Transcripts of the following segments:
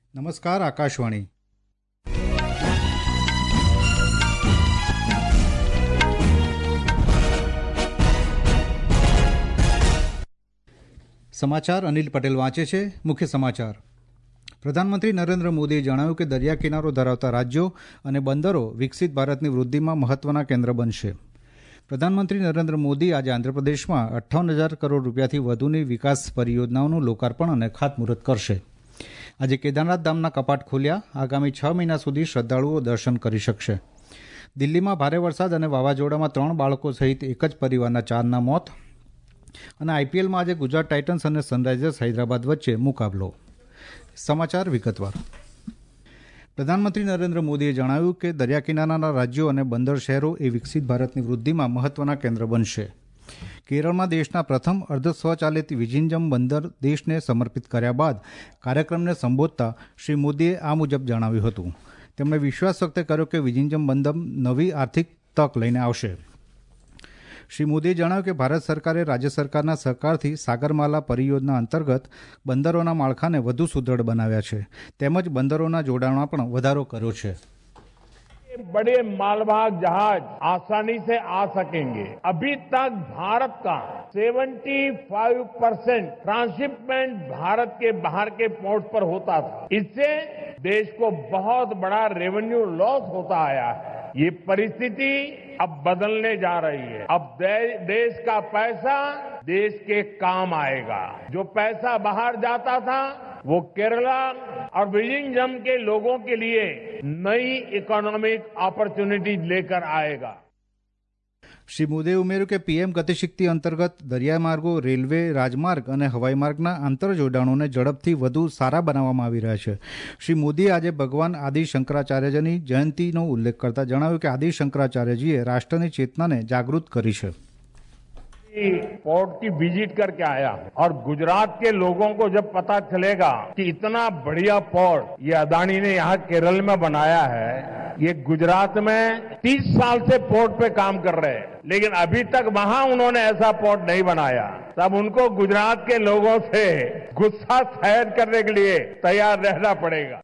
નમસ્કાર આકાશવાણી. સમાચાર અનિલ પટેલ વાંચે છે. મુખ્ય સમાચાર. પ્રધાનમંત્રી નરેન્દ્ર મોદીએ જણાવ્યું કે દરિયા કિનારો ધરાવતા રાજ્યો અને બંદરો વિકસિત ભારતની વૃદ્ધિમાં મહત્વના કેન્દ્ર બનશે. પ્રધાનમંત્રી નરેન્દ્ર મોદી આજે આંધ્રપ્રદેશમાં 58,000 કરોડ રૂપિયાથી વધુની વિકાસ પરિયોજનાઓનું લોકાર્પણ અને ખાતમુહૂર્ત કરશે. આજે કેદારનાથ ધામના કપાટ ખોલ્યા. આગામી 6 મહિના સુધી શ્રદ્ધાળુઓ દર્શન કરી શકશે. દિલ્હીમાં ભારે વરસાદ અને વાવાઝોડામાં 3 બાળકો સહિત એક જ પરિવારના 4ના મોત. અને આઈપીએલમાં આજે ગુજરાત ટાઇટન્સ અને સનરાઇઝર્સ હૈદરાબાદ વચ્ચે મુકાબલો. સમાચાર વિગતવાર. પ્રધાનમંત્રી નરેન્દ્ર મોદીએ જણાવ્યું કે દરિયા કિનારાના રાજ્યો અને બંદર શહેરો એ વિકસિત ભારતની વૃદ્ધિમાં મહત્વના કેન્દ્ર બનશે. કેરળમાં દેશના પ્રથમ અર્ધ સ્વચાલિત વિજિંજમ બંદર દેશને સમર્પિત કર્યા બાદ કાર્યક્રમને સંબોધતા શ્રી મોદીએ આ મુજબ જણાવ્યું હતું. તેમણે વિશ્વાસ વ્યક્ત કર્યો કે વિજિંજમ બંદર નવી આર્થિક તક લઈને આવશે. શ્રી મોદીએ જણાવ્યું કે ભારત સરકારે રાજ્ય સરકારના સહકારથી સાગરમાલા પરિયોજના અંતર્ગત બંદરોના માળખાને વધુ સુદૃઢ બનાવ્યા છે. તેમજ બંદરોના જોડાણમાં પણ વધારો કર્યો છે. बड़े मालवाहक जहाज आसानी से आ सकेंगे. अभी तक भारत का 75% ट्रांसशिपमेंट भारत के बाहर के पोर्ट पर होता था. इससे देश को बहुत बड़ा रेवेन्यू लॉस होता आया है. ये परिस्थिति अब बदलने जा रही है. अब देश का पैसा देश के काम आएगा. जो पैसा बाहर जाता था वो केरला और विजिंजम के लोगों के लिए नई इकोनॉमिक अपॉर्चुनिटीज लेकर आएगा. શ્રી મોદીએ ઉમેર્યું કે પીએમ ગતિશક્તિ અંતર્ગત દરિયા માર્ગો, રેલવે, રાજમાર્ગ અને હવાઈ માર્ગના આંતરજોડાણોને ઝડપથી વધુ સારા બનાવવામાં આવી રહ્યા છે. શ્રી મોદીએ આજે ભગવાન આદિ શંકરાચાર્યજીની જયંતિનો ઉલ્લેખ કરતા જણાવ્યું કે આદિ શંકરાચાર્યજીએ રાષ્ટ્રની ચેતનાને જાગૃત કરી છે. पोर्ट की विजिट करके आया और गुजरात के लोगों को जब पता चलेगा कि इतना बढ़िया पोर्ट ये अदानी ने यहाँ केरल में बनाया है. ये गुजरात में 30 साल से पोर्ट पे काम कर रहे हैं, लेकिन अभी तक वहां उन्होंने ऐसा पोर्ट नहीं बनाया. तब उनको गुजरात के लोगों से गुस्सा सहन करने के लिए तैयार रहना पड़ेगा.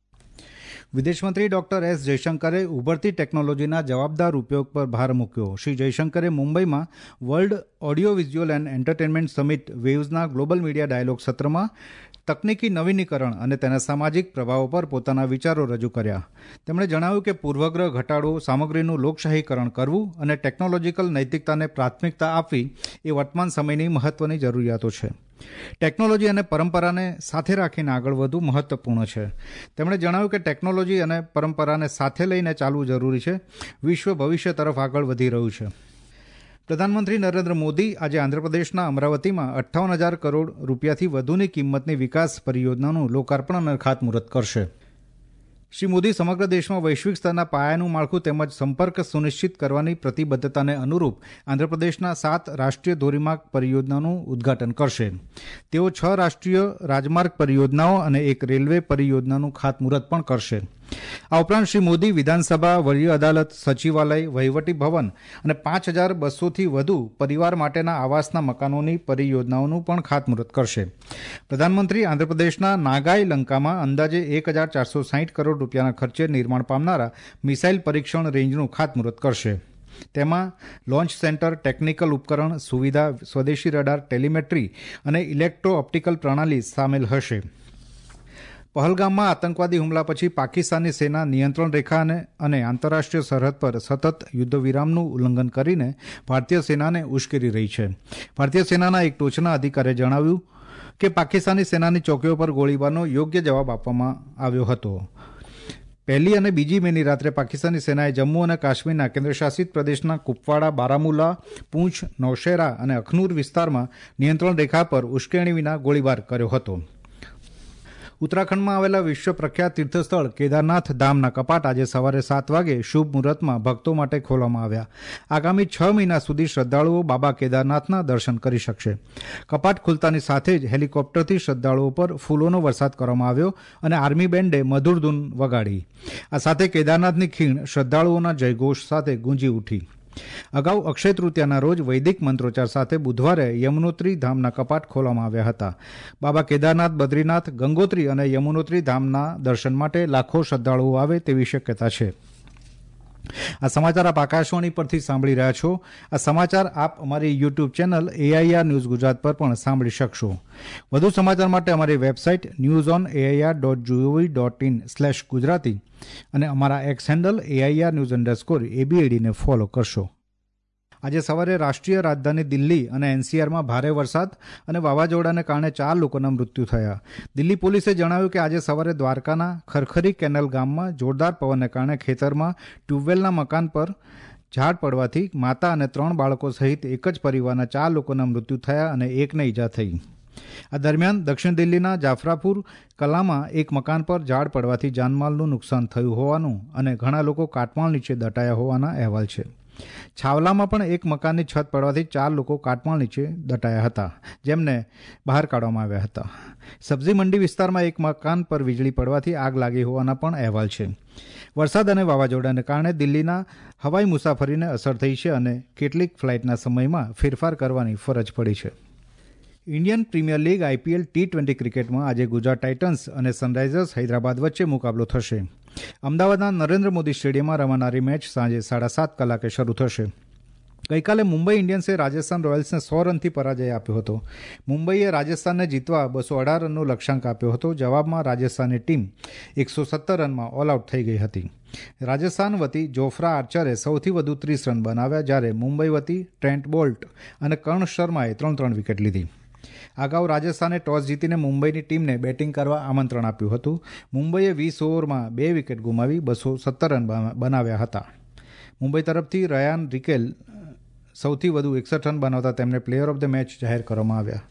વિદેશમંત્રી ડોક્ટર એસ જયશંકરે ઉભરતી ટેકનોલોજીના જવાબદાર ઉપયોગ પર ભાર મૂક્યો. શ્રી જયશંકરે મુંબઈમાં world audio visual and entertainment summit વેવ્સના ગ્લોબલ મીડિયા ડાયલોગ સત્રમાં તકનીકી નવીનીકરણ અને તેના સામાજિક પ્રભાવો પર પોતાના વિચારો રજૂ કર્યા. તેમણે જણાવ્યું કે પૂર્વગ્રહ ઘટાડો, સામગ્રીનું લોકશાહીકરણ કરવું અને ટેકનોલોજીકલ નૈતિકતાને પ્રાથમિકતા આપવી એ વર્તમાન સમયની મહત્વની જરૂરિયાતો છે. ટેકનોલોજી અને પરંપરાને સાથે રાખીને આગળ વધવું મહત્વપૂર્ણ છે. તેમણે જણાવ્યું કે ટેકનોલોજી અને પરંપરાને સાથે લઈને ચાલવું જરૂરી છે. વિશ્વ ભવિષ્ય તરફ આગળ વધી રહ્યું છે. પ્રધાનમંત્રી નરેન્દ્ર મોદી આજે આંધ્રપ્રદેશના અમરાવતીમાં 58,000 કરોડ રૂપિયાથી વધુની કિંમતની વિકાસ પરિયોજનાનું લોકાર્પણ અને ખાતમુહૂર્ત કરશે. શ્રી મોદી સમગ્ર દેશમાં વૈશ્વિક સ્તરના પાયાનું માળખું તેમજ સંપર્ક સુનિશ્ચિત કરવાની પ્રતિબદ્ધતાને અનુરૂપ આંધ્રપ્રદેશના 7 રાષ્ટ્રીય ધોરીમાર્ગ પરિયોજનાનું ઉદ્ઘાટન કરશે. તેઓ 6 રાષ્ટ્રીય રાજમાર્ગ પરિયોજનાઓ અને 1 રેલવે પરિયોજનાનું ખાતમુહૂર્ત પણ કરશે. આ ઉપરાંત શ્રી મોદી વિધાનસભા, વડી અદાલત, સચિવાલય, વહીવટી ભવન અને 5,200થી વધુ પરિવાર માટેના આવાસના મકાનોની પરિયોજનાઓનું પણ ખાતમુહૂર્ત કરશે. પ્રધાનમંત્રી આંધ્રપ્રદેશના નાગાઈ લંકામાં અંદાજે 1,460 કરોડ રૂપિયાના ખર્ચે નિર્માણ પામનારા મિસાઇલ પરીક્ષણ રેન્જનું ખાતમુહૂર્ત કરશે. તેમાં લોન્ચ સેન્ટર, ટેકનિકલ ઉપકરણ, સુવિધા, સ્વદેશી રડાર, ટેલિમેટ્રી અને ઇલેક્ટ્રો ઓપ્ટિકલ પ્રણાલી સામેલ હશે. પહલગામમાં આતંકવાદી હુમલા પછી પાકિસ્તાની સેના નિયંત્રણ રેખા અને આંતરરાષ્ટ્રીય સરહદ પર સતત યુદ્ધ વિરામનું ઉલ્લંઘન કરીને ભારતીય સેનાને ઉશ્કેરી રહી છે. ભારતીય સેનાના એક ટોચના અધિકારીએ જણાવ્યું કે પાકિસ્તાની સેનાની ચોકીઓ પર ગોળીબારનો યોગ્ય જવાબ આપવામાં આવ્યો હતો. 1 અને 2 મેની રાત્રે પાકિસ્તાની સેનાએ જમ્મુ અને કાશ્મીરના કેન્દ્રશાસિત પ્રદેશના કુપવાડા, બારામુલા, પૂંછ, નૌશેરા અને અખનૂર વિસ્તારમાં નિયંત્રણ રેખા પર ઉશ્કેરણી વિના ગોળીબાર કર્યો હતો. ઉત્તરાખંડમાં આવેલા વિશ્વ પ્રખ્યાત તીર્થસ્થળ કેદારનાથ ધામના કપાટ આજે સવારે 7 વાગે શુભ મુહૂર્તમાં ભક્તો માટે ખોલવામાં આવ્યા. આગામી 6 મહિના સુધી શ્રદ્ધાળુઓ બાબા કેદારનાથના દર્શન કરી શકશે. કપાટ ખુલતાની સાથે જ હેલિકોપ્ટરથી શ્રદ્ધાળુઓ પર ફૂલોનો વરસાદ કરવામાં આવ્યો અને આર્મી બેન્ડે મધુર ધૂન વગાડી. આ સાથે કેદારનાથની ખીણ શ્રદ્ધાળુઓના જયઘોષ સાથે ગુંજી ઉઠી. અગાઉ અક્ષય તૃતીયાના રોજ વૈદિક મંત્રોચ્ચાર સાથે બુધવારે યમનોત્રી ધામના કપાટ ખોલવામાં આવ્યા હતા. બાબા કેદારનાથ, બદ્રીનાથ, ગંગોત્રી અને યમુનોત્રી ધામના દર્શન માટે લાખો શ્રદ્ધાળુઓ આવે તેવી શક્યતા છે. આ સમાચાર આપ આકાશવાણી પરથી સાંભળી રહ્યા છો. આ સમાચાર આપ અમારી YouTube channel AIR news Gujarat પર પણ સાંભળી શકશો. વધુ સમાચાર માટે અમારી વેબસાઇટ newsonair.gov.in/gujarati અને અમારા એક્સ હેન્ડલ AIR_ABAD ને ફોલો કરશો. આજે સવારે રાષ્ટ્રીય રાજધાની દિલ્હી અને NCRમાં ભારે વરસાદ અને વાવાઝોડાને કારણે 4 લોકોના મૃત્યુ થયા. દિલ્હી પોલીસે જણાવ્યું કે આજે સવારે દ્વારકાના ખરખરી કેનાલ ગામમાં જોરદાર પવનને કારણે ખેતરમાં ટ્યુબવેલના મકાન પર ઝાડ પડવાથી માતા અને 3 બાળકો સહિત એક જ પરિવારના 4 લોકોના મૃત્યુ થયા અને એકને ઈજા થઈ. આ દરમિયાન દક્ષિણ દિલ્હીના જાફરાપુર કલામાં એક મકાન પર ઝાડ પડવાથી જાનમાલનું નુકસાન થયું હોવાનું અને ઘણા લોકો કાટમાળ નીચે દટાયા હોવાના અહેવાલ છે. છાવલામાં પણ એક મકાનની છત પડવાથી 4 લોકો કાટમાળ નીચે દટાયા હતા, જેમને બહાર કાઢવામાં આવ્યા હતા. સબ્જી મંડી વિસ્તારમાં એક મકાન પર વીજળી પડવાથી આગ લાગી હોવાના પણ અહેવાલ છે. વરસાદ અને વાવાઝોડાને કારણે દિલ્હીના હવાઈ મુસાફરીને અસર થઈ છે અને કેટલીક ફ્લાઇટના સમયમાં ફેરફાર કરવાની ફરજ પડી છે. Indian premier league IPL T20 ક્રિકેટમાં આજે ગુજરાત ટાઇટન્સ અને સનરાઇઝર્સ હૈદરાબાદ વચ્ચે મુકાબલો થશે. અમદાવાદના નરેન્દ્ર મોદી સ્ટેડિયમમાં રમાનારી મેચ સાંજે 7:30 કલાકે શરૂ થશે. ગઈકાલે મુંબઈ ઇન્ડિયન્સે રાજસ્થાન રોયલ્સને 100 રનથી પરાજય આપ્યો હતો. મુંબઈએ રાજસ્થાનને જીતવા 218 રનનો લક્ષ્યાંક આપ્યો હતો. જવાબમાં રાજસ્થાનની ટીમ 117 રનમાં ઓલ આઉટ થઈ ગઈ હતી. રાજસ્થાન વતી જોફ્રા આર્ચરે સૌથી વધુ 30 રન બનાવ્યા, જ્યારે મુંબઈ વતી ટ્રેન્ટ બોલ્ટ અને કર્ણ શર્માએ 3 વિકેટ લીધી. અગાઉ રાજસ્થાને ટોસ જીતીને મુંબઈની ટીમને બેટિંગ કરવા આમંત્રણ આપ્યું હતું. મુંબઈએ 20 ઓવરમાં 2 વિકેટ ગુમાવી 217 રન બનાવ્યા હતા. મુંબઈ તરફથી રયાન રિકેલ સૌથી વધુ 61 રન બનાવતા તેમને પ્લેયર ઓફ ધ મેચ જાહેર કરવામાં આવ્યા.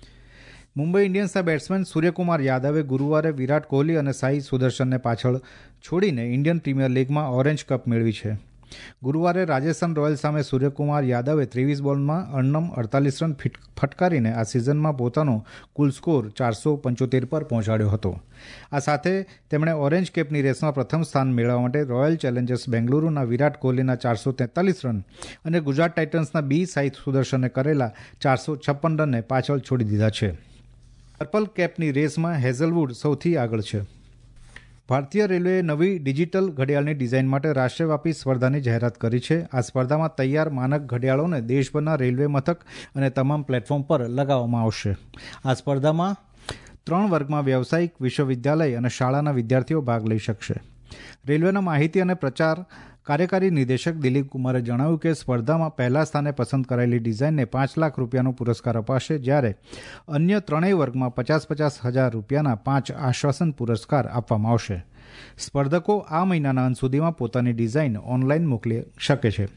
મુંબઈ ઇન્ડિયન્સના બેટ્સમેન સૂર્યકુમાર યાદવે ગુરુવારે વિરાટ કોહલી અને સાઈ સુદર્શનને પાછળ છોડીને ઇન્ડિયન પ્રીમિયર લીગમાં ઓરેન્જ કપ મેળવી છે. ગુરુવારે રાજસ્થાન રોયલ્સ સામે સૂર્યકુમાર યાદવે 23 બોલમાં અણનમ 48 રન ફટકારીને આ સિઝનમાં પોતાનો કુલ સ્કોર 475 પર પહોંચાડ્યો હતો. આ સાથે તેમણે ઓરેન્જ કેપની રેસમાં પ્રથમ સ્થાન મેળવવા માટે રોયલ ચેલેન્જર્સ બેંગલુરુના વિરાટ કોહલીના 443 રન અને ગુજરાત ટાઇટન્સના B સાઈ સુદર્શને કરેલા 456 રનને પાછળ છોડી દીધા છે. પર્પલ કેપની રેસમાં હેઝલવુડ સૌથી આગળ છે. ભારતીય રેલવેએ નવી ડિજિટલ ઘડિયાળની ડિઝાઇન માટે રાષ્ટ્રવ્યાપી સ્પર્ધાની જાહેરાત કરી છે. આ સ્પર્ધામાં તૈયાર માનક ઘડિયાળોને દેશભરના રેલવે મથક અને તમામ પ્લેટફોર્મ પર લગાવવામાં આવશે. આ સ્પર્ધામાં 3 વર્ગમાં વ્યવસાયિક, વિશ્વવિદ્યાલય અને શાળાના વિદ્યાર્થીઓ ભાગ લઈ શકશે. રેલવેના માહિતી અને પ્રચાર કાર્યકારી નિદેશક દિલીપ કુમારે જણાવ્યું કે સ્પર્ધામાં પહેલા સ્થાને પસંદ કરાયેલી ડિઝાઇનને 5 લાખ રૂપિયાનો પુરસ્કાર અપાશે, જ્યારે અન્ય 3 વર્ગમાં 50,000 રૂપિયાના 5 આશ્વાસન પુરસ્કાર આપવામાં આવશે. સ્પર્ધકો આ મહિનાના અંત સુધીમાં પોતાની ડિઝાઇન ઓનલાઈન મોકલી શકે છે.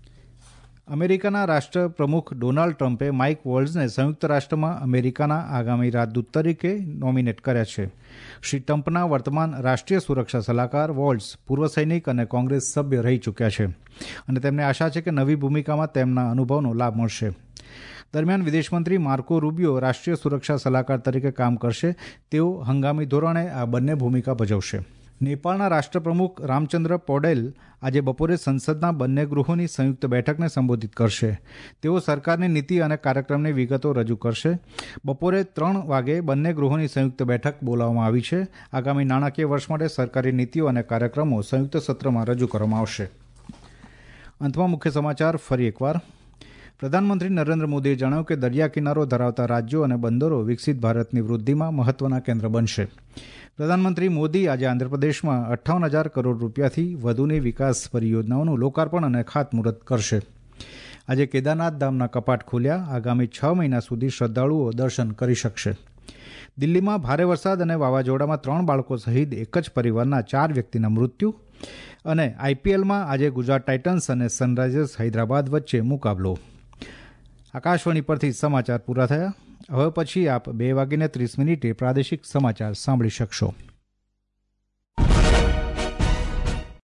અમેરિકાના રાષ્ટ્રપ્રમુખ ડોનાલ્ડ ટ્રમ્પે માઇક વોલ્ઝને સંયુક્ત રાષ્ટ્રમાં અમેરિકાના આગામી રાજદૂત તરીકે નોમિનેટ કર્યા છે. શ્રી ટ્રમ્પના વર્તમાન રાષ્ટ્રીય સુરક્ષા સલાહકાર વોલ્ઝ પૂર્વ સૈનિક અને કોંગ્રેસ સભ્ય રહી ચૂક્યા છે અને તેમને આશા છે કે નવી ભૂમિકામાં તેમના અનુભવનો લાભ મળશે. દરમિયાન વિદેશમંત્રી માર્કો રૂબિયો રાષ્ટ્રીય સુરક્ષા સલાહકાર તરીકે કામ કરશે. તેઓ હંગામી ધોરણે આ બંને ભૂમિકા ભજવશે. નેપાળના રાષ્ટ્રપ્રમુખ રામચંદ્ર પૌડેલ આજે બપોરે સંસદના બંને ગૃહોની સંયુક્ત બેઠકને સંબોધિત કરશે. તેઓ સરકારની નીતિ અને કાર્યક્રમની વિગતો રજૂ કરશે. બપોરે 3 વાગે બંને ગૃહોની સંયુક્ત બેઠક બોલાવવામાં આવી છે. આગામી નાણાકીય વર્ષ માટે સરકારી નીતિઓ અને કાર્યક્રમો સંયુક્ત સત્રમાં રજૂ કરવામાં આવશે. અંતમાં મુખ્ય સમાચાર ફરી એકવાર. પ્રધાનમંત્રી નરેન્દ્ર મોદીએ જણાવ્યું કે દરિયા કિનારો ધરાવતા રાજ્યો અને બંદરો વિકસિત ભારતની વૃદ્ધિમાં મહત્વના કેન્દ્ર બનશે. પ્રધાનમંત્રી મોદી આજે આંધ્રપ્રદેશમાં 58,000 કરોડ રૂપિયાથી વધુની વિકાસ પરિયોજનાઓનું લોકાર્પણ અને ખાતમુહૂર્ત કરશે. આજે કેદારનાથ ધામના કપાટ ખોલ્યા. આગામી 6 મહિના સુધી શ્રદ્ધાળુઓ દર્શન કરી શકશે. દિલ્હીમાં ભારે વરસાદ અને વાવાઝોડામાં 3 બાળકો સહિત એક જ પરિવારના 4 વ્યક્તિના મૃત્યુ. અને IPLમાં આજે ગુજરાત ટાઇટન્સ અને સનરાઇઝર્સ હૈદરાબાદ વચ્ચે મુકાબલો. આકાશવાણી પરથી સમાચાર પૂરા થયા. હવે પછી આપ 2:30 પ્રાદેશિક સમાચાર સાંભળી શકશો.